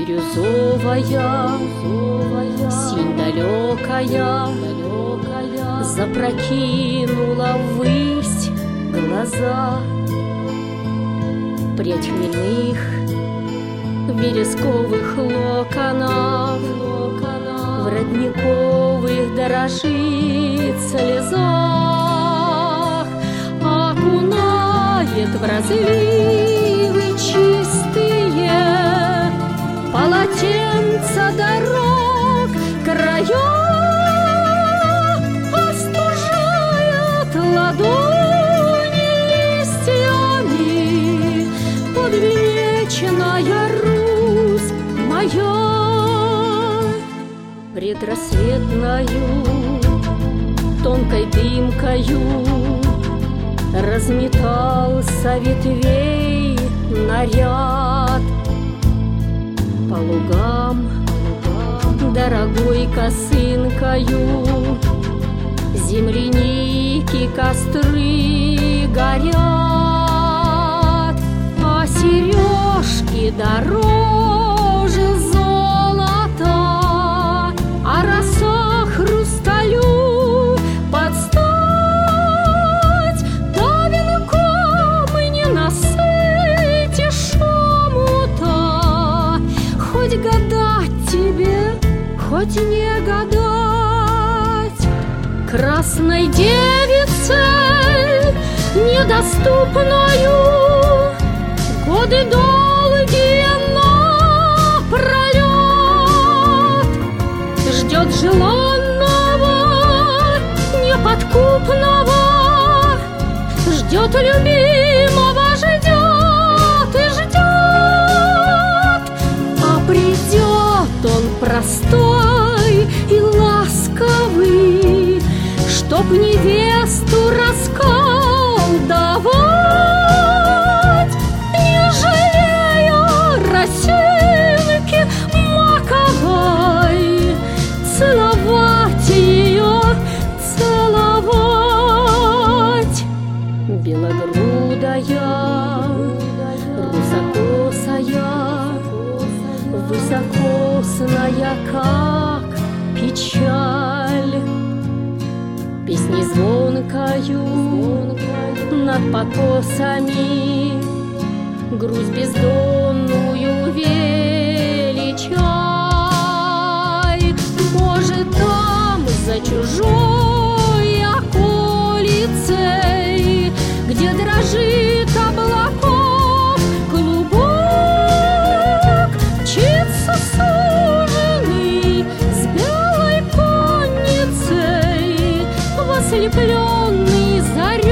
Бирюзовая, синь далекая, запрокинула ввысь глаза. Прядь хмельных вересковых локонов в родниковых дорожит слезах, окунает в разливы чистые полотенца дорог края, остужает ладони листьями подвенечная Русь моя. Предрассветною тонкой дымкою разметался ветвей наряд. По лугам дорогой косынкою земляники костры горят, а сережки дороже золота, а роса хрусталю под стать. Да венком не насытишь омута, хоть гадать тебе, хоть не гадать. Красной девицей недоступною годы долгие напролет ждет желанного, неподкупного, ждет любимого, ждет и ждет. А придет он простой и ласковый, чтоб невесту расколдовать, не жалея росинки маковой, целовать ее, целовать. Белогрудая, русокосая, высокосная, как печаль, песней звонкою над покосами грусть бездонную величай. Может, там за чужой околицей, где дрожит облаков клубок, мчится суженый с белой конницей, ослепленный зарей.